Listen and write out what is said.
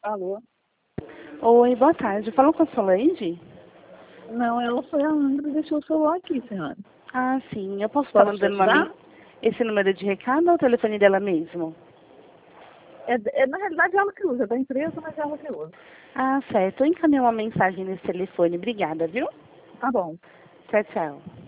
Alô? Oi, boa tarde. Falou com a Solange? Não, ela foi a Andra, deixou o celular aqui, senhora. Ah, sim. Eu posso estar Posso te mandando ajudar? esse número de recado ou o telefone dela mesmo? Na realidade, ela que usa, da empresa, mas ela que usa. Ah, certo. Eu encaminhei uma mensagem nesse telefone. Obrigada, viu? Tá bom. Tchau, tchau.